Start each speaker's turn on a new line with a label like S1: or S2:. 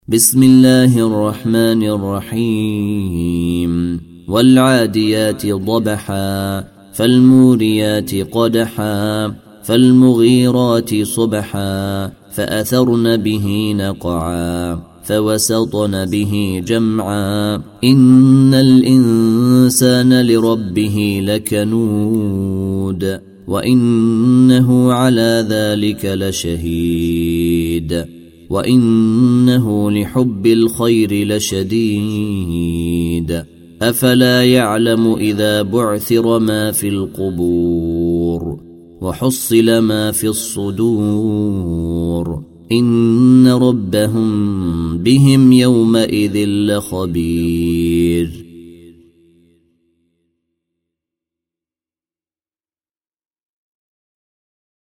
S1: بسم الله الرحمن الرحيم والعاديات ضبحا فالموريات قدحا فالمغيرات صبحا فأثرن به نقعا فوسطن به جمعا إن الإنسان لربه لكنود وإنه على ذلك لشهيد وإنه لحب الخير لشديد أفلا يعلم إذا بعثر ما في القبور وحصل ما في الصدور إن ربهم بهم يومئذ لخبير